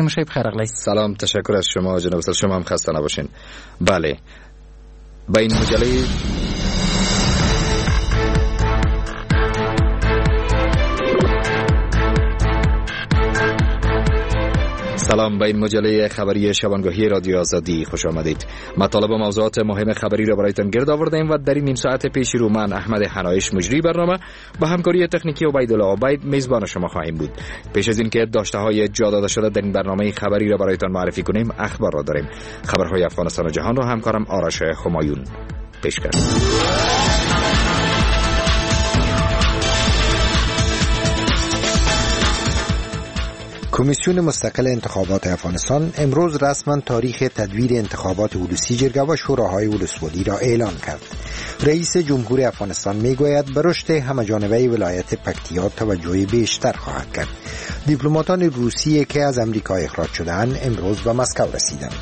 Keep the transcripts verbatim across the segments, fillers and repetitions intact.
کردیم شب خیر اقلی. سلام، تشکر از شما جناب استاد، شما هم خسته نباشین. بله، با این مجله سلام، به این مجله خبری شبانگاهی رادیو آزادی خوش آمدید. مطالب و موضوعات مهم خبری را برایتان گرد آوردیم و در این نیم ساعت پیشی رو من احمد حنایش مجری برنامه با همکاری تکنیکی عبیدالله عبید میزبان شما خواهیم بود. پیش از اینکه داشته های جا داده شده در این برنامه خبری را برایتان معرفی کنیم، اخبار را داریم. خبرهای افغانستان و جهان را همکارم آرش خمایون پیش کرد. کمیسیون مستقل انتخابات افغانستان امروز رسما تاریخ تدویر انتخابات ولسی جرگه و شوراهای ولسوالی را اعلان کرد. رئیس جمهور افغانستان میگوید به رشد همه‌جانبه ولایت پکتیا توجه بیشتر خواهد کرد. دیپلماتان روسیه که از امریکا اخراج شدند امروز به مسکو رسیدند.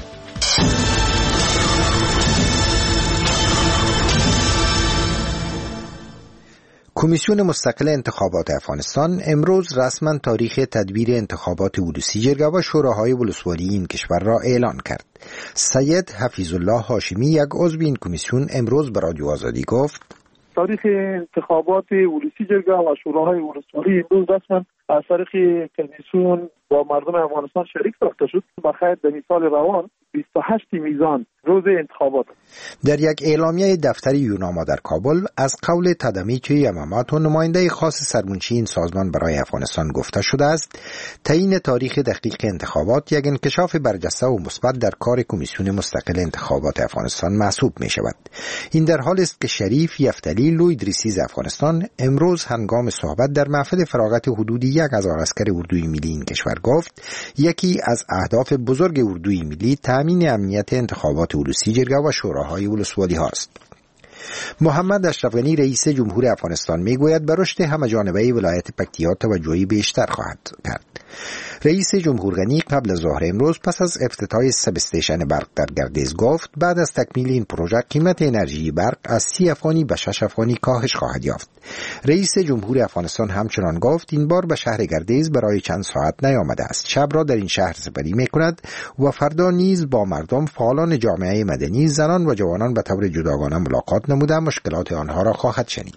کمیسیون مستقل انتخابات افغانستان امروز رسما تاریخ تدویر انتخابات ولسی جرگه و شوراهای ولسوالی این کشور را اعلان کرد. سید حفیظ الله هاشمی، یک عضو این کمیسیون، امروز به رادیو آزادی گفت تاریخ انتخابات ولسی جرگه و شوراهای ولسوالی امروز رسما از طریق کمیسیون با مردم افغانستان شریک ساخته شد. بخیر در سال روان بیست و هشت میزان روز انتخابات. در یک اعلامیه دفتر یوناما در کابل از قول تدمیچ یمامات و نماینده خاص سرمنشی این سازمان برای افغانستان گفته شده است تعیین تاریخ دقیق انتخابات یک انکشاف برجسته و مثبت در کار کمیسیون مستقل انتخابات افغانستان محسوب می شود. این در حالی است که شریف یفتلی لوی ادریسی از افغانستان امروز هنگام صحبت در محفل فراغت حدود یک هزار عسکر اردوی ملی این کشور گفت یکی از اهداف بزرگ اردوی ملی تامین امنیت انتخابات ولسی جرگه و شوراهای ولسوالی هاست. محمد اشرف غنی رئیس جمهور افغانستان میگوید به رشد همه‌جانبه ولایت پکتیا توجهی بیشتر خواهد کرد. رئیس جمهور غنی قبل از ظهر امروز پس از افتتاح سب استیشن برق در گردیز گفت بعد از تکمیل این پروژه قیمت انرژی برق از سی افغانی به شش افغانی کاهش خواهد یافت. رئیس جمهور افغانستان همچنان گفت این بار به شهر گردیز برای چند ساعت نیامده است. شب را در این شهر سپری میکند و فردا نیز با مردم، فعالان جامعه مدنی، زنان و جوانان به طور جداگانه ملاقات نموده مشکلات آنها را خواهد شنید.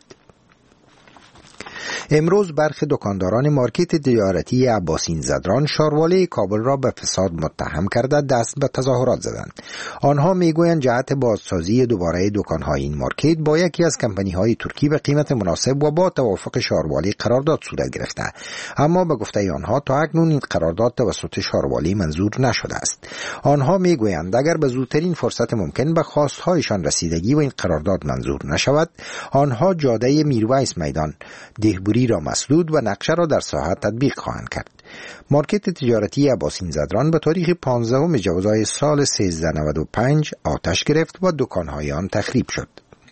امروز برخی دکانداران مارکت تجارتی عباسین زدران شارواله کابل را به فساد متهم کرده دست به تظاهرات زدند. آنها میگویند جهت بازسازی دوباره دکان‌های این مارکت با یکی از کمپانی‌های ترکی به قیمت مناسب و با توافق شارواله قرارداد صورت گرفته، اما به گفته آنها تا اکنون این قرارداد توسط شارواله منظور نشده است. آنها میگویند اگر به زودترین فرصت ممکن به خواستهایشان رسیدگی و این قرارداد منظور نشود، آنها جاده میرویس میدان دهبوری را مسدود و نقشه را در ساحت تطبیق خواهند کرد. مارکت تجارتی عباسین زدران به تاریخ پانزدهم جوزای سال سیزده نود و پنج آتش گرفت و دکان‌های آن تخریب شد.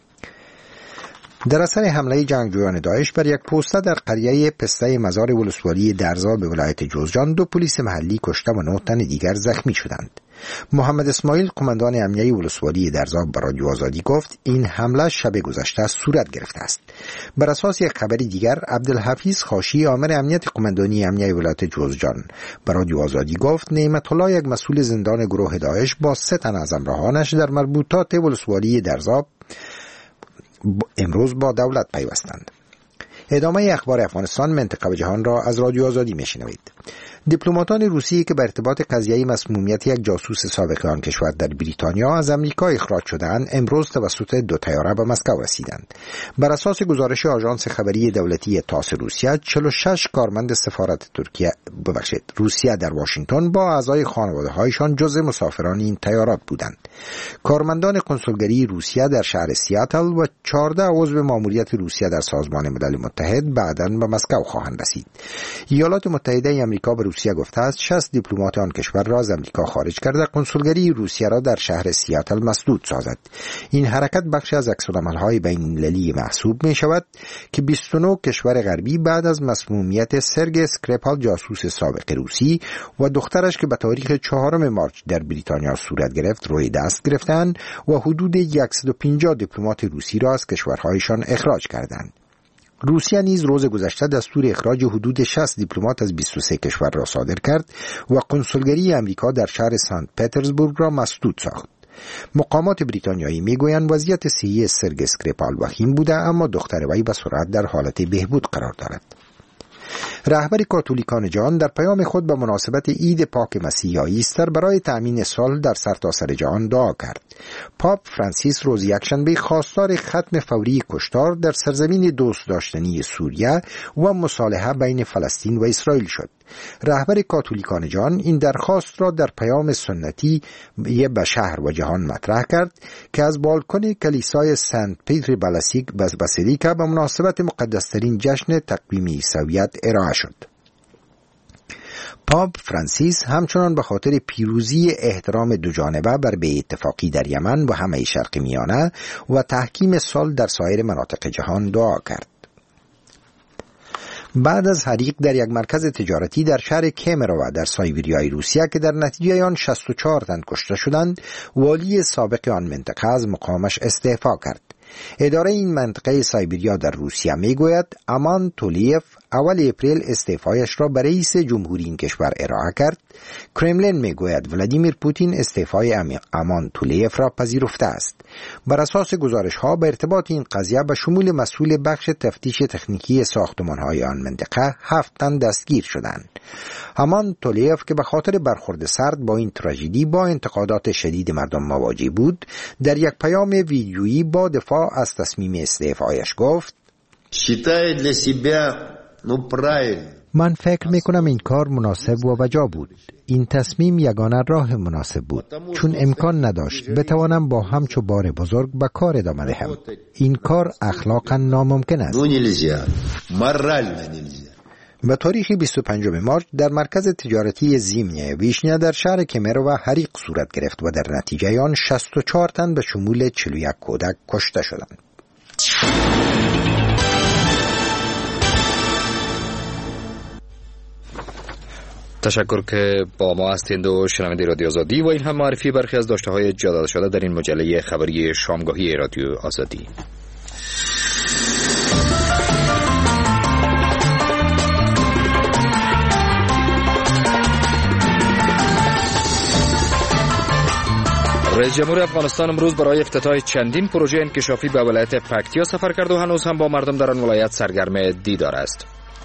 در اثر حمله جنگجویان داعش بر یک پوسته در قریه پسته مزار ولسوالی درزا به ولایت جوزجان دو پلیس محلی کشته و نه تن دیگر زخمی شدند. محمد اسماعیل قماندان امنیه ولسوالی درزا به رادیو آزادی گفت این حمله شب گذشته صورت گرفته است. بر اساس یک خبر دیگر عبدالحفیظ خاشی آمر امنیت قماندانی امنیه ولایت جوزجان به رادیو آزادی گفت نعمت الله یک مسئول زندان گروه داعش با سه تن از همراهانش در مربوطات ولسوالی درزا امروز با دولت پیوستند. ادامه اخبار افغانستان، منطقه و جهان را از رادیو آزادی میشنوید. دیپلماتان روسیه که به ارتباط قضیه مسمومیت یک جاسوس سابق آن کشور در بریتانیا از امریکا اخراج شدند امروز توسط دو طیاره به مسکو رسیدند. بر اساس گزارش آژانس خبری دولتی تاس روسیه، چهل و شش کارمند سفارت ترکیه ببخشید روسیه در واشنگتن با اعضای خانواده‌هایشان جزء مسافران این طیارات بودند. کارمندان کنسولگری روسیه در شهر سیاتل و چهارده عضو ماموریت روسیه در سازمان ملل متحد بعداً به مسکو خواهند رسید. ایالات متحده آمریکا به روسیه گفته است شصت دیپلمات آن کشور را از آمریکا خارج کرده کنسولگری روسیه را در شهر سیاتل مسدود سازد. این حرکت بخشی از عکس‌العمل‌های بین‌المللی محسوب می شود که بیست و نه کشور غربی بعد از مسمومیت سرگئی اسکریپال جاسوس سابق روسی و دخترش که به تاریخ چهارم مارچ در بریتانیا صورت گرفت روی دست گرفتند و حدود صد و پنجاه دیپلمات روسی را از کشورهایشان اخراج کردند. روسیه نیز روز گذشته دستور اخراج حدود شصت دیپلمات از بیست و سه کشور را صادر کرد و کنسولگری امریکا در شهر سنت پترزبورگ را مسدود ساخت. مقامات بریتانیایی میگویند وضعیت صحی سرگئی اسکریپال وخیم بوده، اما دختر وی به سرعت در حالت بهبود قرار دارد. رهبر کاتولیکان جهان در پیام خود به مناسبت عید پاک مسیح یا ایستر برای تأمین صلح در سرتاسر جهان دعا کرد. پاپ فرانسیس روز یکشنبه خواستار ختم فوری کشتار در سرزمین دوست داشتنی سوریه و مصالحه بین فلسطین و اسرائیل شد. رهبر کاتولیکان جهان این درخواست را در پیام سنتی به شهر و جهان مطرح کرد که از بالکن کلیسای سنت پیتر باسیلیکا به مناسبت مقدسترین جشن تقویم عیسویت ارائه شد. پاپ فرانسیس همچنان به خاطر پیروزی احترام دو جانبه بر بی اتفاقی در یمن و همه شرق میانه و تحکیم صلح در سایر مناطق جهان دعا کرد. بعد از حریق در یک مرکز تجارتی در شهر کیمروو در سایبریای روسیه که در نتیجه آن شصت و چهار تن کشته شدند، والی سابق آن منطقه از مقامش استعفا کرد. اداره این منطقه سایبریا در روسیه میگوید امان تولیف اول اپریل استعفایش را به رئیس جمهوری این کشور ارائه کرد. کرملین میگوید ولادیمیر پوتین استعفای امان تولیف را پذیرفته است. بر اساس گزارش ها به ارتباط این قضیه به شمول مسئول بخش تفتیش تکنیکی ساختمان های آن منطقه هفت تن دستگیر شدند. امان تولیف که به خاطر برخورد سرد با این تراژدی با انتقادات شدید مردم مواجه بود، در یک پیام ویدیویی با دفاع از تصمیم استعفایش گفت: من فکر میکنم این کار مناسب و وجا بود. این تصمیم یگانه راه مناسب بود، چون امکان نداشت بتوانم با همچو بار بزرگ به کار ادامه دهم. این کار اخلاقا ناممکن است. به تاریخ بیست و پنجم مارس در مرکز تجارتی زیمنیه ویشنیا در شهر کیمروو حریق صورت گرفت و در نتیجه آن شصت و چهار تن به شمول چهل و یک کودک کشته شدند. تشکر که با ما هستید و شنونده رادیو آزادی و این هم معرفی برخی از داشته‌های جدال شده در این مجله خبری شامگاهی رادیو آزادی. رئیس جمهور افغانستان امروز برای افتتاح چندین پروژه انکشافی به ولایت پکتیا سفر کرد و هنوز هم با مردم در آن ولایت سرگرم دیدار است.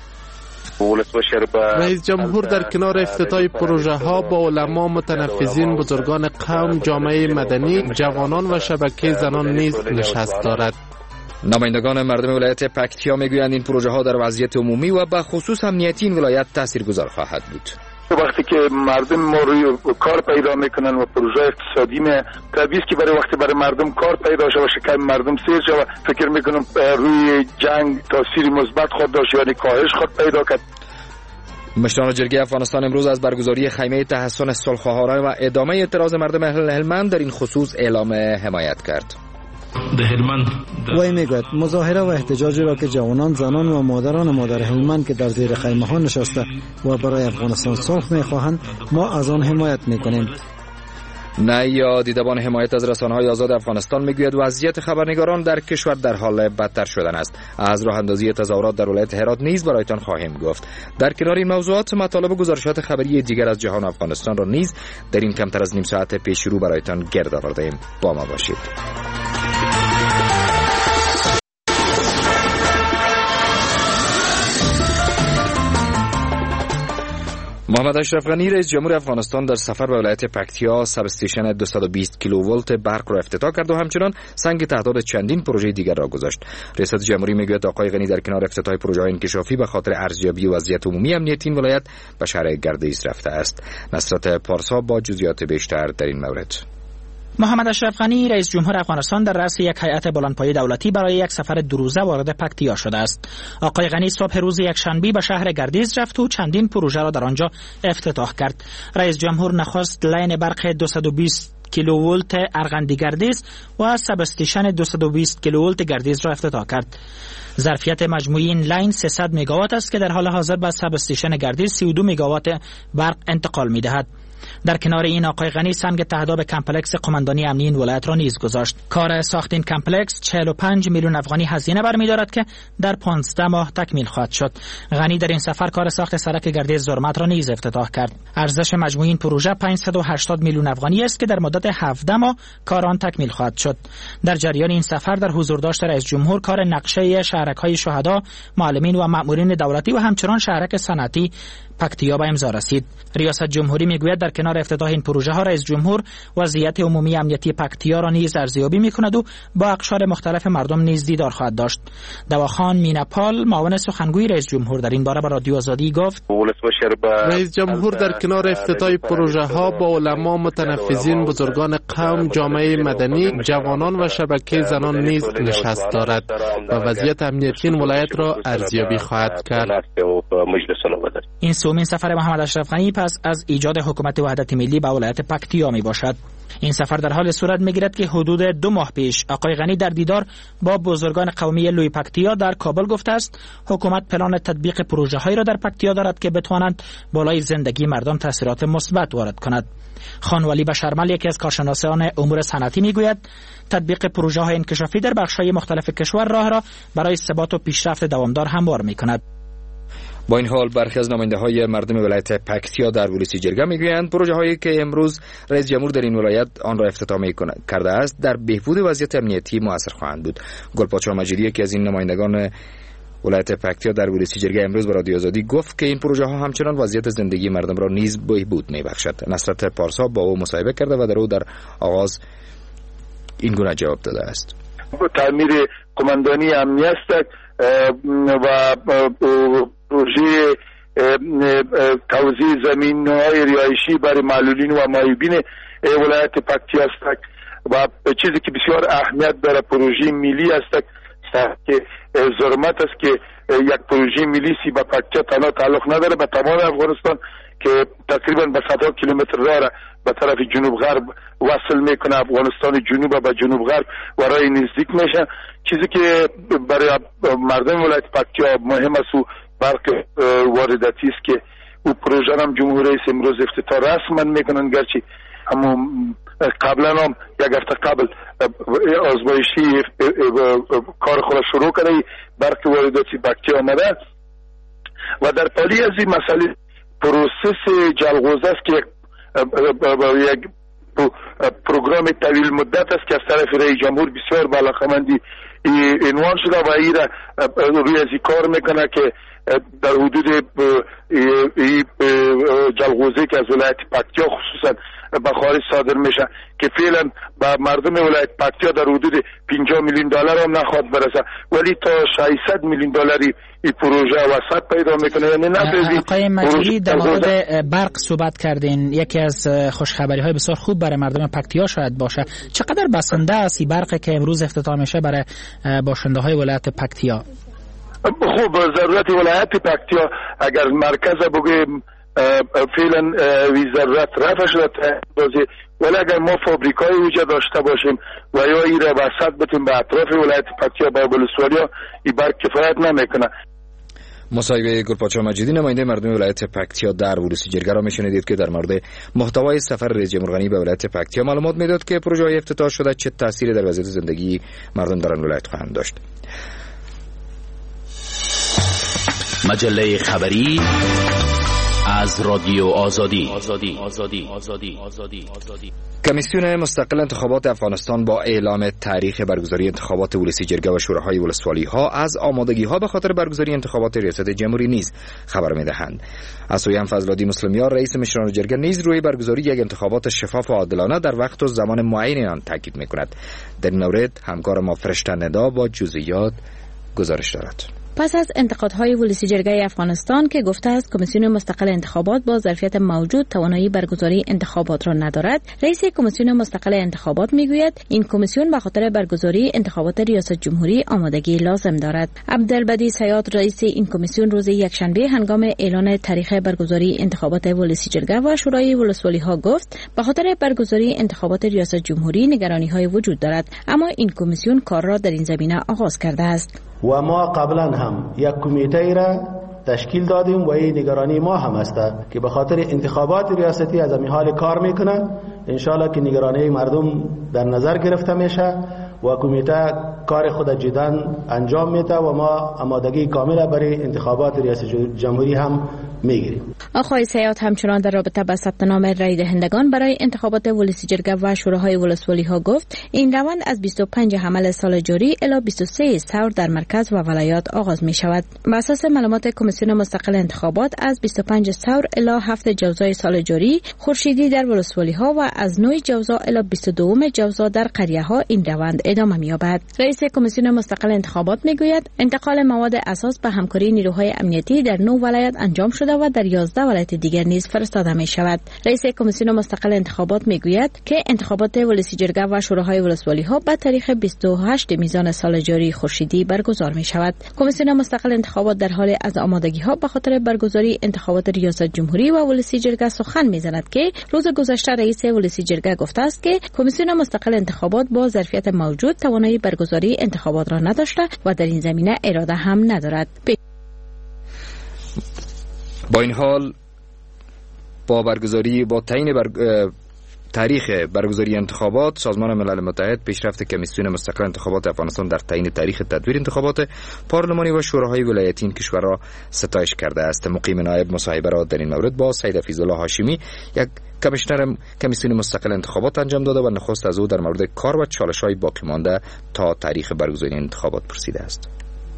رئیس جمهور در کنار افتتاح پروژه ها با علما، متنفذین، بزرگان قوم، جامعه مدنی، جوانان و شبکه زنان نیز نشست دارد. نمایندگان مردم ولایت پکتیا میگویند این پروژه ها در وضعیت عمومی و به خصوص امنیتی این ولایت تاثیرگذار خواهد بود. وقتی که مردم ما روی کار پیدا میکنن و پروژه اقتصادی می طبیعی است که برای وقتی برای مردم کار پیدا شه و شکم مردم سیر شه و فکر میکنم روی جنگ تاثیر مثبت خود داشت، یعنی کاهش خود پیدا کرد. مشران جرگه افغانستان امروز از برگزاری خیمه تحسن صلح‌خواهان و ادامه اعتراض مردم هلمند در این خصوص اعلام حمایت کرد. وی میگوید مظاهره و احتجاجی را که جوانان، زنان و مادران مادر هلمند که در زیر خیمه ها نشسته و برای افغانستان صلح میخواهند، ما از آن حمایت میکنیم. نه یا دیدبان حمایت از رسانه‌های آزاد افغانستان میگوید وضعیت خبرنگاران در کشور در حال بدتر شدن است. از راه اندازی تظاهرات در ولایت هرات نیز برایتان خواهیم گفت. در کنار این موضوعات مطالب و گزارشات خبری دیگر از جهان افغانستان را نیز در این کمتر از نیم ساعت پیش رو برایتان گرد آورده‌ایم. با ما باشید. محمد اشرف غنی رئیس جمهور افغانستان در سفر به ولایت پکتیا سب استیشن دویست و بیست کیلوولت برق را افتتاح کرد و همچنان سنگ تعداد چندین پروژه دیگر را گذاشت. رئیس جمهوری میگوید آقای غنی در کنار افتتاح پروژه‌های انکشافی به خاطر ارزیابی وضعیت عمومی امنیتی این ولایت به شهر گردیز رفته است. نصرت پارسا با جزئیات بیشتر در این مورد. محمد اشرف غنی رئیس جمهور افغانستان در رأس یک هیئت بلندپایه دولتی برای یک سفر دو روزه وارد پکتیا شده است. آقای غنی صبح روز یکشنبه به شهر گردیز رفت و چندین پروژه را در آنجا افتتاح کرد. رئیس جمهور نخست لین برق دویست و بیست کیلوولت ارغندی گردیز و سب استیشن دویست و بیست کیلوولت گردیز را افتتاح کرد. ظرفیت مجموعی این لین سیصد مگاوات است که در حال حاضر به سب استیشن گردیز سی و دو مگاوات برق انتقال می‌دهد. در کنار این آقای غنی سنگ تهداب کمپلکس قماندانی امنی این ولایت را نیز گذاشت. کار ساخت این کمپلکس چهل و پنج میلیون افغانی هزینه برمی‌دارد که در پانزده ماه تکمیل خواهد شد. غنی در این سفر کار ساخت سرک گردی زرمت را نیز افتتاح کرد. ارزش مجموعی این پروژه پانصد و هشتاد میلیون افغانی است که در مدت هفده ماه کار آن تکمیل خواهد شد. در جریان این سفر در حضور داشت رئیس جمهور کار نقشه شهرک‌های شهدا، معلمین و مأمورین دولتی و همچنان شهرک صنعتی پکتیا به امضا رسید. ریاست جمهوری میگوید در کنار افتتاح این پروژه ها رئیس جمهور وضعیت عمومی امنیتی پکتیا را نیز ارزیابی میکند و با اقشار مختلف مردم نیز دیدار خواهد داشت. دواخان میناپال معاون سخنگوی رئیس جمهور در این باره به رادیو آزادی گفت رئیس جمهور در کنار افتتاح پروژه ها با علما، متنفذین، بزرگان قوم، جامعه مدنی، جوانان و شبکه زنان نیز نشست دارد و وضعیت امنیتی این ولایت را ارزیابی خواهد کرد. این سومین سفر محمد اشرف غنی پس از ایجاد حکومت وحدت ملی به ولایت پکتیا می باشد. این سفر در حال صورت می گیرد که حدود دو ماه پیش آقای غنی در دیدار با بزرگان قومی لوی پکتیا در کابل گفته است حکومت پلان تطبیق پروژه هایی را در پکتیا دارد که بتوانند بالای زندگی مردم تاثیرات مثبت وارد کند. خان ولی بشرمل یکی از کارشناسان امور صنعتی میگوید تطبیق پروژه های انکشافی در بخش های مختلف کشور راه را برای ثبات و پیشرفت دوامدار هموار می کند. با این حال برخی از نماینده های مردم ولایت پکتیا در ولسی جرگه میگویند پروژه هایی که امروز رئیس جمهور در این ولایت آن را افتتاح کرده است در بهبود وضعیت امنیتی مؤثر خواهند بود. گلپاچا مجیدی که از این نمایندگان ولایت پکتیا در ولسی جرگه امروز به رادیو آزادی گفت که این پروژه ها همچنان وضعیت زندگی مردم را نیز بهبود میبخشد. نصرت پارسا با او مصاحبه کرده و در او در آغاز این گونه جواب داده است. تعمیر قماندانی امنی است و پروژه توزیع زمین‌های رهایشی برای معلولین و معیوبین ولایت پکتیا است و چیزی که بسیار اهمیت داره پروژه ملی است که زرمت است که یک پروژه ملی سی به پکتیا تنها تعلق نداره به تمام افغانستان که تقریبا به صدها کیلومتر راه به طرف جنوب غرب وصل میکنه. افغانستان جنوب به جنوب غرب و راه نزدیک میشه، چیزی که برای مردم ولایت پکتیا مهم است و برق وارداتی است که او پروژه هم جمهوری رئیس امروز افتتاح رسما میکنن، گرچه اما قبلا هم یک هفته قبل آزمایشی کار خود شروع کرده برق وارداتی پکتیا آمده و در پالی از این مسئله پروسس جلغوزه است که یک پروگرام طویل مدت است که از طرف رئیس جمهور بسیار بالاخمندی عنوان شده و این روی از این کار میکنه که در حدود جلغوزه که از ولایت پکتیا خصوصا به خارج صادر میشه که فعلا به مردم ولایت پکتیا در حدود پنجاه میلیون دلار هم نخواد برسه، ولی تا ششصد میلیون دلاری این پروژه وسط پیدا میکنه. یعنی نه آقای مجیدی در مورد برق صحبت کردین، یکی از خوشخبری های بسیار خوب برای مردم پکتیا شاید باشه. چقدر بسنده است این برق که امروز افتتاح میشه برای باشنده های ولایت پکتیا؟ خوب، ضرورت ولایت پکتیا اگر مرکز بگویم فعلا وی ضرورت رفع شده بازی، ولی اگر ما فابریکای وجود داشته باشیم و یا این را وسط بتیم به اطراف ولایت پکتیا با بلوسوالیا این برق کفایت نمیکنه. مصاحبه گلپاچا مجیدی نماینده مردم ولایت پکتیا در ولسی جرگه را میشنیدید که در مورد محتوای سفر رئیس جمهور غنی به ولایت پکتیا معلومات میداد که پروژه های افتتاح شده چه تأثیری در وضعیت زندگی مردم در آن ولایت خواهند داشت. مجله خبری از رادیو آزادی. آزادی. آزادی. آزادی. آزادی. آزادی. کمیسیون مستقل انتخابات افغانستان با اعلام تاریخ برگزاری انتخابات ولسی جرگه و شوراهای ولسوالی ها از آمادگی ها به خاطر برگزاری انتخابات ریاست جمهوری نیز خبر میدهند. از سوی هم فضلالدی مسلمیان رئیس مشران جرگه نیز روی برگزاری یک انتخابات شفاف و عادلانه در وقت و زمان معین آن تاکید میکند. در این مورد همکار ما فرشته ندا با جزئیات گزارش دارد. پس از انتقادهای ولسی جرگه افغانستان که گفته است کمیسیون مستقل انتخابات با ظرفیت موجود توانایی برگزاری انتخابات را ندارد، رئیس کمیسیون مستقل انتخابات میگوید این کمیسیون به خاطر برگزاری انتخابات ریاست جمهوری آمادگی لازم دارد. عبدالبدی سیاد رئیس این کمیسیون روز یکشنبه هنگام اعلان تاریخ برگزاری انتخابات ولسی جرگه و شورای ولسوالی ها گفت به خاطر برگزاری انتخابات ریاست جمهوری نگرانی های وجود دارد، اما این کمیسیون کار را در این زمینه آغاز کرده است. و ما قبلا هم یک کمیته را تشکیل دادیم و این نگرانی ما هم است که به خاطر انتخابات ریاستی از این حال کار میکنه. انشالله که نگرانی مردم در نظر گرفته میشه و کمیته کار خود جدا انجام میده و ما آمادگی کامل برای انتخابات ریاست جمهوری هم میگیریم. آقای سیاد همچنان در رابطه با ثبت نام رای دهندگان برای انتخابات ولسی جرگه و شوراهای ولسوالی ها گفت این روند از بیست و پنج حمل سال جاری الی بیست و سه ثور در مرکز و ولایات آغاز می شود. بر اساس معلومات کمیسیون مستقل انتخابات از بیست و پنج ثور الی هفت جوزای سال جاری خورشیدی در ولسوالی ها و از نه جوزا الی بیست و دو جوزا در قریه ها این روند ادامه می یابد. رئیس کمیسیون مستقل انتخابات می گوید انتقال مواد اساس به همکاری نیروهای امنیتی در نه ولایت انجام شده و در یازده ولایت دیگر نیز فرستاده می شود. رئیس کمیسیون مستقل انتخابات می گوید که انتخابات ولسی جرگه و شوراهای ولسوالی ها به تاریخ بیست و هشت میزان سال جاری خورشیدی برگزار می شود. کمیسیون مستقل انتخابات در حال از آمادگی ها به خاطر برگزاری انتخابات ریاست جمهوری و ولسی جرگه سخن می زند که روز گذشته رئیس ولسی جرگه گفته است که کمیسیون مستقل انتخابات با ظرفیت موجود توانایی برگزاری انتخابات را نداشته و در این زمینه اراده هم ندارد. با این حال با برگزاری با تعیین بر... تاریخ برگزاری انتخابات سازمان ملل متحد پیشرفت کمیسیون مستقل انتخابات افغانستان در تعیین تاریخ تدویر انتخابات پارلمانی و شوراهای ولایتی این کشور را ستایش کرده است. مقیم نایب مصاحبه را در این مورد با سید حفیظالله هاشمی یک کمیشنر کمیسیون مستقل انتخابات انجام داده و نخست از او در مورد کار و چالش‌های باقی مانده تا تاریخ برگزاری انتخابات پرسیده است.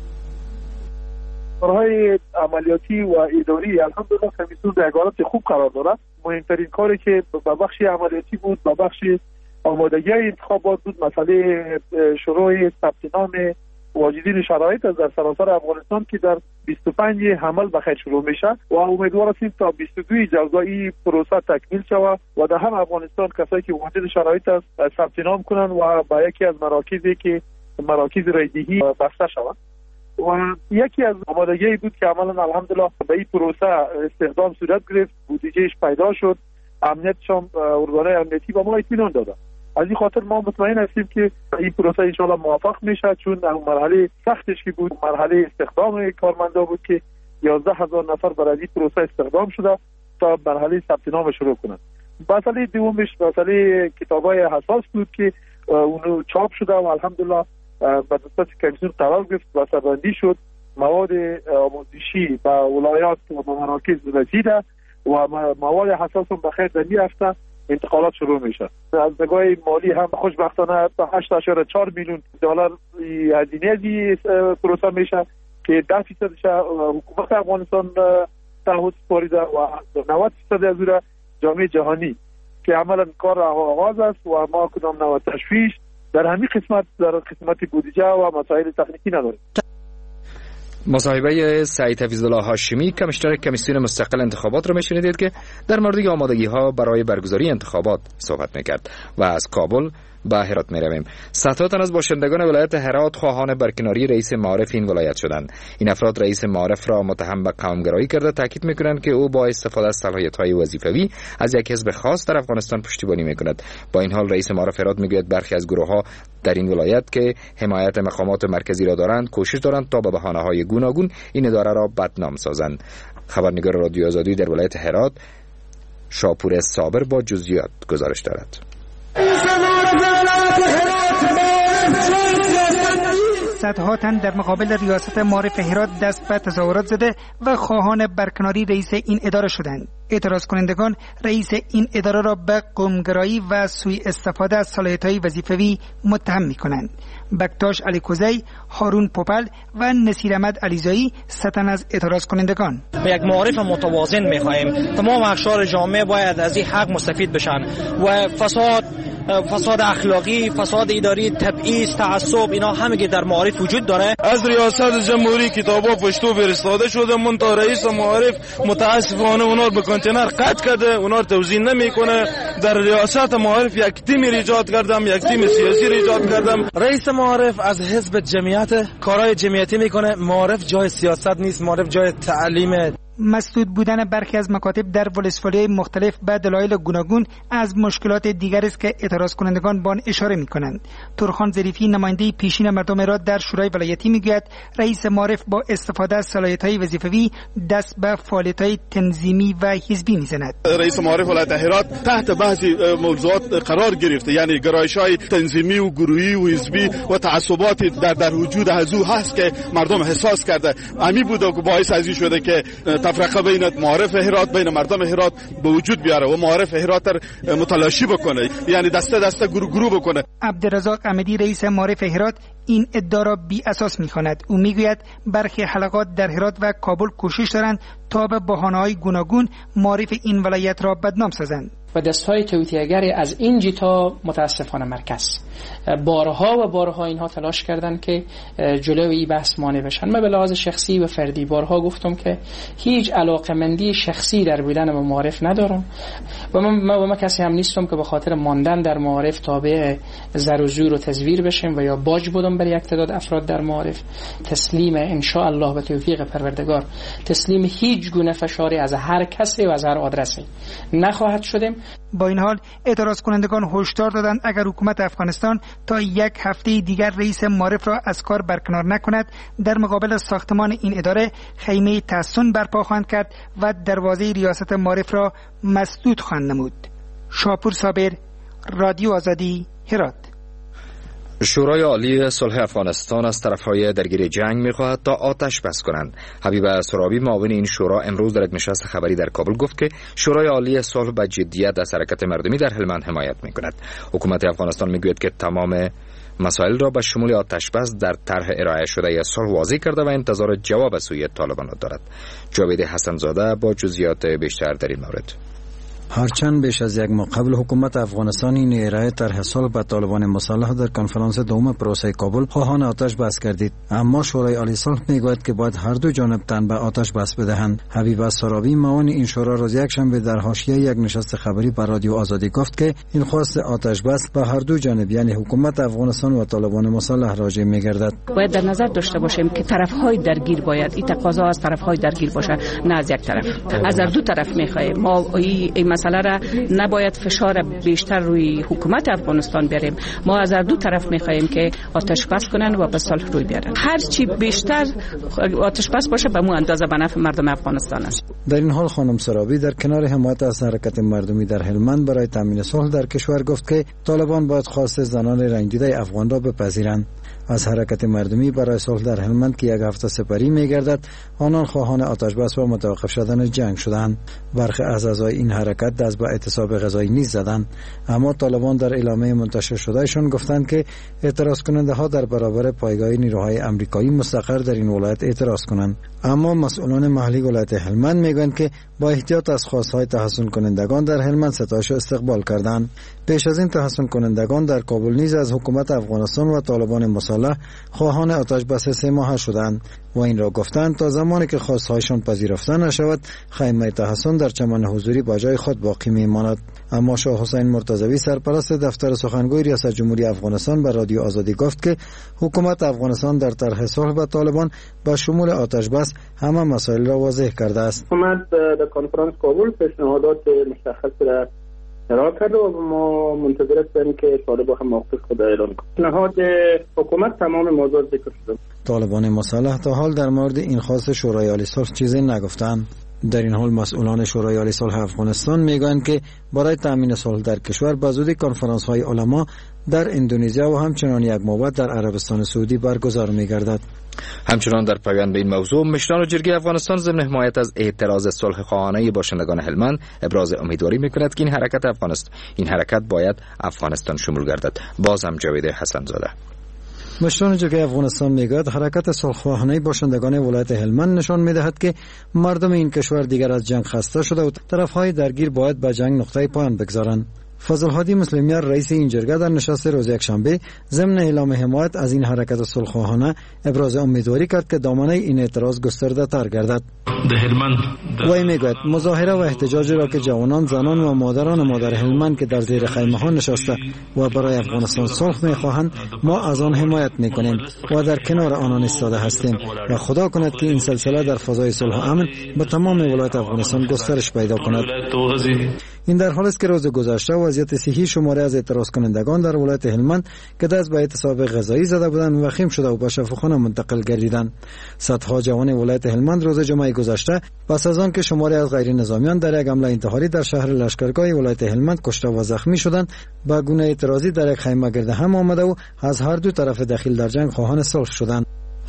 کارهای عملیاتی و اداری الحمدلله کمیسیون در حالت خوب قرار دارد. مهمترین کاری که به بخش عملیاتی بود به بخش آمادگی انتخابات بود مسئله شروع ثبت نام واجدین شرایط از در سراسر افغانستان که در بیست و پنج حمل بخیر شروع میشه و امیدوار هستیم تا بیست و دو جوزایی پروسه تکمیل شود و در هم افغانستان کسایی که واجد شرایط است ثبت نام کنند و با یکی از مراکزی که مراکز رایدهی بسته شود. و یکی از آمادگی بود که عملا الحمدلله به این پروسه استخدام صورت گرفت، بودجهش پیدا شد، امنیتشان ارگانهای امنیتی به ما اطمینان داده. از این خاطر ما مطمئن هستیم که این پروسه ان شاءالله موفق میشه، چون مرحله سختش که بود مرحله استخدام کارمندا بود که یازده هزار نفر برای این پروسه استخدام شده تا مرحله ثبت نام شروع کنند. مسئله دومش مسئله کتابای حساس بود که اونو چاپ شده و الحمدلله به دست کمیسیون قرار گرفت و بسته‌بندی شد. مواد آموزشی به ولایات و به مراکز رسیده و مواد حساس هم بخیر در این هفته انتقالات شروع میشه. از نگاه مالی هم خوشبختانه به هشت اشاره چهار میلیون دلار هزینه از پروسه میشه که ده فیصدش حکومت افغانستان تعهد سپاریده و نود فیصد از اون جامعه جهانی که عملا کار آغاز است و ما کدام نوع تشویش در همین قسمت در قسمت بودجه و مسائل تکنیکی نداریم. مصاحبه سید حفیظالله هاشمی کمیشنر کمیسیون مستقل انتخابات را میشنیدید که در مورد آمادگی ها برای برگزاری انتخابات صحبت میکرد. و از کابل به هرات میرویم. صدها تن از باشندگان ولایت هرات خواهان برکناری رئیس معارف این ولایت شدند. این افراد رئیس معارف را متهم به قومگرایی کرده تاکید میکنند که او با استفاده از صلاحیت‌های وظیفوی از یک حزب خاص در افغانستان پشتیبانی میکند. با این حال رئیس معارف هرات میگوید برخی از گروه‌ها در این ولایت که حمایت مقامات مرکزی را دارند کوشش دارند تا به بهانه‌های گوناگون این اداره را بدنام سازند. خبرنگار رادیو آزادی در ولایت هرات شاپور صابر با جزئیات گزارش دارد. صدها تن در مقابل ریاست معارف هرات دست به تظاهرات زده و خواهان برکناری رئیس این اداره شدند. اعتراض کنندگان رئیس این اداره را به قومگرایی و سوء استفاده از صلاحیت‌های وظیفوی متهم می‌کنند. بکتاش علی کوزی، هارون پوپل و نصیر احمد علیزایی ستن از اعتراض کنندگان. یک معارف متوازن می‌خواهیم. تمام اقشار جامعه باید از این حق مستفید بشن و فساد فساد اخلاقی، فساد اداری، تبعیض، تعصب اینا همه در معارف وجود داره. از ریاست جمهوری کتابا پشتو فرستاده شده، من تا رئیس معارف متاسفانه اونا به کانتینر قطع کرده، اونا توزیع نمیکنه. در ریاست معارف یک تیم ایجاد کردم، یک تیم سیاسی ایجاد کردم. رئیس معارف از حزب جمعیت کارهای جمعیتی میکنه. معارف جای سیاست نیست، معارف جای تعلیم. مسدود بودن برخی از مکاتب در ولسوالی‌های مختلف به دلایل گوناگون از مشکلات دیگر است که اعتراض کنندگان به آن اشاره می‌کنند. تورخان ظریفی نماینده پیشین مردم هرات در شورای ولایتی میگوید رئیس معارف با استفاده از صلاحیت‌های وظیفوی دست به فعالیت‌های تنظیمی و حزبی می‌زند. رئیس معارف ولایت هرات تحت بعضی موضوعات قرار گرفته، یعنی گرایش‌های تنظیمی و گروهی و حزبی و تعصبات در در وجود هزو هست که مردم احساس کرده. امی بوده که باعث ازی شده که تفرقه بین معارف هرات بین مردم هرات به وجود بیاره و معارف هرات متلاشی بکنه، یعنی دسته دسته گروه گروه بکنه. عبدالرزاق احمدی رئیس معارف هرات این ادعا را بی اساس می‌خواند. او میگوید برخی حلقات در هرات و کابل کوشش دارند تا به بهانه‌های گوناگون معارف این ولایت را بدنام سازند. و دستهای توطئه‌گری از اینجا تا متاسفانه مرکز بارها و بارها اینها تلاش کردن که جلوی این بحث مانع بشن. من به لحاظ شخصی و فردی بارها گفتم که هیچ علاقمندی شخصی در بودن به معارف ندارم و من, من, من کسی هم نیستم که به خاطر ماندن در معارف تابع زر و زور و تزویر بشم و یا باج بودم برای یک تعداد افراد در معارف. تسلیم ان شاء الله به توفیق پروردگار تسلیم هیچ گونه فشاری از هر کسی و از هر آدرسی نخواهد شدیم. با این حال اعتراض کنندگان هشدار دادند اگر حکومت افغانستان تا یک هفته دیگر رئیس معارف را از کار برکنار نکند در مقابل ساختمان این اداره خیمه تحسن برپا خواهند کرد و دروازه ریاست معارف را مسدود خواهند نمود. شاپور صابر، رادیو آزادی، هرات. شورای عالی صلح افغانستان از طرفهای درگیر جنگ می‌خواهد تا آتش بس کنند. حبیب سرابی معاون این شورا امروز در یک نشست خبری در کابل گفت که شورای عالی صلح با جدیت از حرکت مردمی در هلمند حمایت می‌کند. حکومت افغانستان می‌گوید که تمام مسائل را به شمول آتش بس در طرح ارائه شده صلح واضح کرده و انتظار جواب از سوی طالبان دارد. جاوید حسن زاده با جزئیات بیشتر در این مورد. هرچند بیش از یک ماه قبل حکومت افغانستان این ارائه طرح صلح به طالبان مسلح در کنفرانس دوم پروسه کابل خواهان آتش بس کردید، اما شورای عالی صلح میگوید که باید هر دو جانب تن به آتش بس بدهند. حبیب سرابی معاون این شورا روز یکشنبه در حاشیه یک نشست خبری بر رادیو آزادی گفت که این خواست آتش بس به هر دو جانب یعنی حکومت افغانستان و طالبان مسلح راجع میگردد. باید در نظر داشته باشیم که طرف‌های درگیر باید این تقاضا از طرف‌های درگیر باشه، نه از یک طرف. از هر دو طرف می‌خوایم. ما این مسئله را نباید فشار بیشتر روی حکومت افغانستان بیاریم. ما از هر دو طرف می‌خوایم که آتش بس کنن و به صلح روی بیارن. هر چی بیشتر آتش بس باشه به مو اندازه به نفع مردم افغانستان است. در این حال خانم سرابی در کنار حمایت از حرکت مردمی در هلمند برای تامین صلح در کشور گفت که طالبان باید خواست زنان رنجیده افغان را بپذیرند. از حرکت مردمی برای صلح در هلمند که یک هفته سپری می‌گردد، آنان خواهان آتش بس و متوقف شدن جنگ شدند. برخی از اعضای این حرکت دست به اعتصاب غذایی نیز زدند، اما طالبان در اعلامیه منتشر شدهشان گفتند که اعتراض کننده ها در برابر پایگاه نیروهای آمریکایی مستقر در این ولایت اعتراض کنند. اما مسئولان محلی ولایت هلمند میگویند که با احتیاط از خواستهای تحصن کنندگان در هلمند ستایش استقبال کردند. پیش از این تحصن کنندگان در کابل نیز از حکومت افغانستان و طالبان مسلح خواهان آتش بس سه ماهه شدند و این را گفتند تا زمانی که خواستهایشان پذیرفته نشود خیمه تحصن در چمن حضوری با جای خود باقی میماند. اما شاه حسین مرتضوی سرپرست دفتر سخنگوی ریاست جمهوری افغانستان به رادیو آزادی گفت که حکومت افغانستان در طرح صلح با طالبان با شمول آتش بس همه مسائل را واضح کرده است. حکومت در کنفرانس کابل پیشنهادات مشخص را ارائه کرده و ما منتظر هستیم که طالبان هم موقف خود اعلام کنند. پیشنهاد حکومت تمام موضوع ذکر شده. طالبان مسلح تا حال در مورد این خواست شورای عالی صلح چیزی نگفتند. در این حال مسئولان شورای عالی صلح افغانستان میگویند که برای تامین صلح در کشور به زودی کنفرانس های علما در اندونزیا و همچنان یک موعد در عربستان سعودی برگزار می‌گردد. همچنان در پایان به این موضوع مشران جرگه افغانستان ضمن حمایت از اعتراض صلح خواهانه باشندگان هلمند ابراز امیدواری می‌کند که این حرکت افغانستان این حرکت باید افغانستان شمول گردد. باز هم جاوید حسن زاده. مشران جرگه افغانستان میگوید حرکت صلح‌خواهانه باشندگان ولایت هلمند نشان می‌دهد که مردم این کشور دیگر از جنگ خسته شده و طرف‌های درگیر باید به جنگ نقطه پایان بگذارند. فضل هادی مسلمیان رئیس این جرگه در نشست روز یکشنبه ضمن اعلام حمایت از این حرکت صلح‌خواهانه ابراز امیدواری کرد که دامنه این اعتراض گسترده تر گردد. وی میگوید مظاهره و احتجاجی را که جوانان، زنان و مادران مادر هلمند که در زیر خیمه ها نشسته و برای افغانستان صلح میخواهند، ما از آن حمایت میکنیم و در کنار آنان ایستاده هستیم و خدا کند که این سلسله در فضای صلح و امن به تمام ولایت افغانستان گسترش پیدا کند. این در حالی است که روز گذشته وضعیت صحی شماری از اعتراض کنندگان در ولایت هلمند که دست به اعتصاب غذایی زده بودند وخیم شده و به شفاخانه منتقل گردیدند. صدها جوان ولایت هلمند روز جمعه گذشته پس از آن که شماری از غیر نظامیان در یک حمله انتحاری در شهر لشکرگاه ولایت هلمند کشته و زخمی شدند، با گونه اعتراضی در یک خیمه گرد هم آمده و از هر دو طرف دخیل در جنگ خواهان صلح شدند.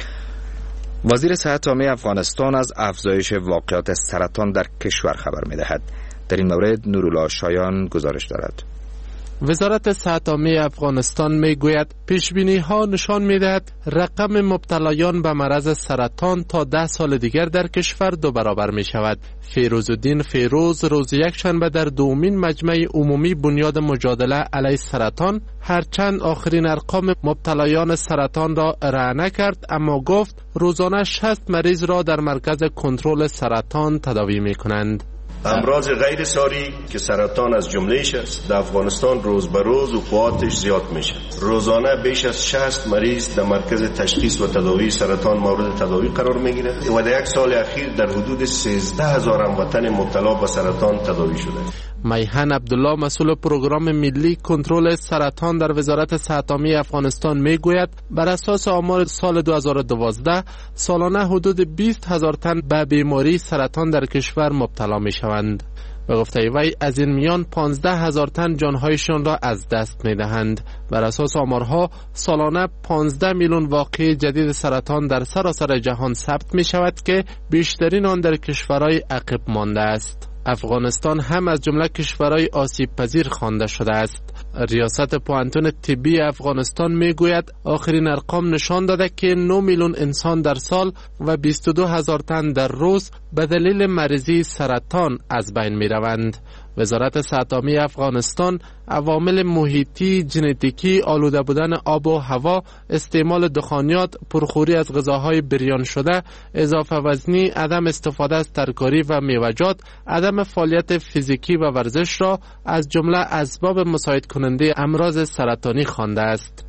وزیر صحت عامه افغانستان از افزایش واقعات سرطان در کشور خبر می‌دهد. در این مورد نورالله شایان گزارش دارد. وزارت صحت عامه افغانستان میگوید پیشبینی ها نشان میدهد رقم مبتلایان به مرض سرطان تا ده سال دیگر در کشور دو برابر می شود. فیروزالدین فیروز روز یکشنبه در دومین مجمع عمومی بنیاد مجادله علیه سرطان هرچند آخرین ارقام مبتلایان سرطان را ارائه نکرد، اما گفت روزانه شصت مریض را در مرکز کنترل سرطان تداوی می کنند. امراض غیر ساری که سرطان از جملهش است در افغانستان روز به روز وقوعاتش زیاد میشه. روزانه بیش از شصت مریض در مرکز تشخیص و تداوی سرطان مورد تداوی قرار میگیره و در یک سال اخیر در حدود سیزده هزار هموطن مبتلا به سرطان تداوی شده. میهن عبدالله مسئول پروگرام ملی کنترل سرطان در وزارت صحت عامه افغانستان میگوید بر اساس آمار سال دو هزار و دوازده سالانه حدود بیست هزار تن به بیماری سرطان در کشور مبتلا می شوند. به گفته وی از این میان پانزده هزار تن جانهایشان را از دست می دهند. بر اساس آمارها سالانه پانزده میلیون واقعه جدید سرطان در سراسر جهان ثبت می شود که بیشترین آن در کشورهای عقب مانده است. افغانستان هم از جمله کشورهای آسیب پذیر خوانده شده است. ریاست پوهنتون طبی افغانستان میگوید آخرین ارقام نشان داده که نه میلیون انسان در سال و بیست و دو هزار تن در روز به دلیل مریضی سرطان از بین می روند. وزارت صحت عامه افغانستان عوامل محیطی، ژنتیکی، آلوده بودن آب و هوا، استعمال دخانیات، پرخوری از غذاهای بریان شده، اضافه وزنی، عدم استفاده از ترکاری و میوه‌جات، عدم فعالیت فیزیکی و ورزش را از جمله اسباب مساعد کننده امراض سرطانی خوانده است.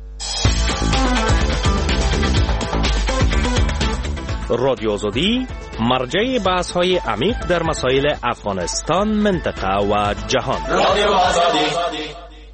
رادیو آزادی مرجع بحث های عمیق در مسائل افغانستان، منطقه و جهان. رادیو آزادی.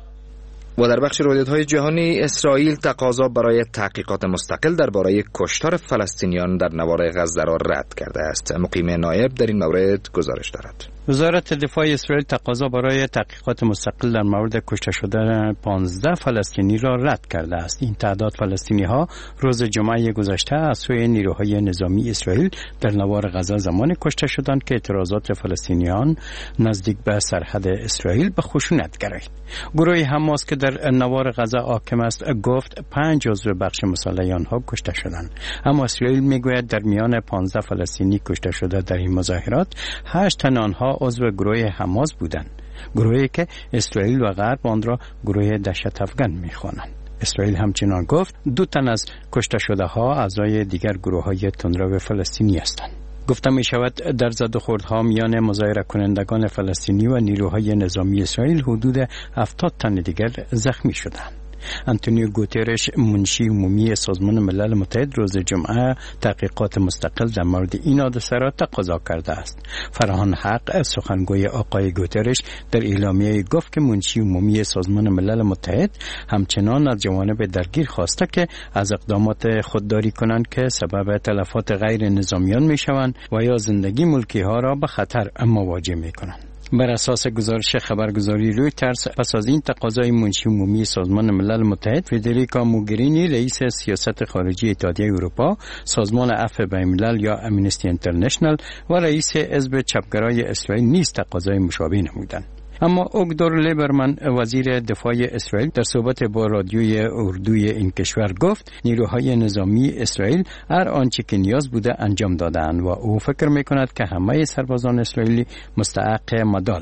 و در بخش رویدادهای جهانی، اسرائیل تقاضا برای تحقیقات مستقل درباره کشتار فلسطینیان در نوار غزه را رد کرده است. مقیم نایب در این مورد گزارش دارد. وزارت دفاع اسرائیل تقاضا برای تحقیقات مستقل در مورد کشته شدن پانزده فلسطینی را رد کرده است. این تعداد فلسطینی ها روز جمعه گذشته از سوی نیروهای نظامی اسرائیل در نوار غزه زمان کشته شدند که اعتراضات فلسطینیان نزدیک به سرحد اسرائیل به خشونت گرایید. گروه حماس که در نوار غزه حاکم است گفت پنج عضو بخش مسلح آنها کشته شدند، اما اسرائیل میگوید در میان پانزده فلسطینی کشته شده در این مظاهرات هشت تن آنها عضو گروه حماس بودند، گروهی که اسرائیل و غرب آن را گروه دهشت افغان می‌خوانند. اسرائیل همچنان گفت دو تن از کشته شده ها اعضای دیگر گروه‌های تندرو فلسطینی هستند. گفته می شود در زد و خوردها میان مظاهره کنندگان فلسطینی و نیروهای نظامی اسرائیل حدود هفتاد تن دیگر زخمی شدند. انتونیو گوترش منشی عمومی سازمان ملل متحد روز جمعه تحقیقات مستقل در مورد این حادثه را تقاضا کرده است. فرهان حق سخنگوی آقای گوترش در اعلامیه گفت که منشی عمومی سازمان ملل متحد همچنان از جوانب درگیر خواسته که از اقدامات خودداری کنند که سبب تلفات غیر نظامیان می شوند و یا زندگی ملکی ها را به خطر مواجه می کنند. بر اساس گزارش خبرگزاری رویترز، پس از این تقاضای منشی عمومی سازمان ملل متحد، فدریکا موگرینی رئیس سیاست خارجی اتحادیه اروپا، سازمان عفو بین‌الملل یا امنستی انترنشنال و رئیس حزب چپگرای اسرائیل نیز تقاضای مشابه نمودند. اما اوگدور لیبرمن وزیر دفاع اسرائیل در صحبت با رادیوی اردوی این کشور گفت نیروهای نظامی اسرائیل هر آنچه که نیاز بوده انجام دادند و او فکر میکند که همه سربازان اسرائیلی مستحق مدالند.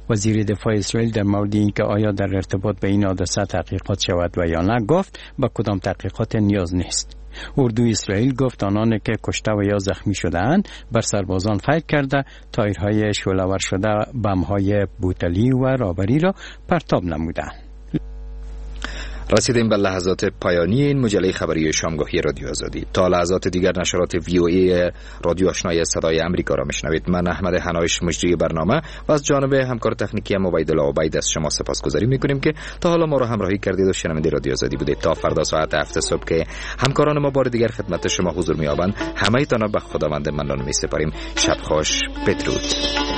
وزیر دفاع اسرائیل در مورد اینکه آیا در ارتباط به این حادثه تحقیقات شود و یا نه گفت به کدام تحقیقات نیاز نیست. اردوی اسرائیل گفت آنان که کشته و یا زخمی شده‌اند بر سربازان فکر کرده تایرهای شعله‌ور شده بم‌های بوتلی و رابری را پرتاب نمودند. رسیدیم به لحظات پایانی این مجله خبری شامگاهی رادیو آزادی. تا لحظات دیگر نشرات وی او ای رادیو آشنای صدای امریکا را میشنوید. من احمد حنایش مجری برنامه و از جانب همکار تکنیکی ام عبیدالله عبید از شما سپاسگزاری میکنیم که تا حالا ما را همراهی کردید و شنونده رادیو آزادی بودید. تا فردا ساعت هفت صبح که همکاران ما بار دیگر خدمت شما حضور مییابند، همه تان را به خداوند منان میسپاریم. شب خوش، بدرود.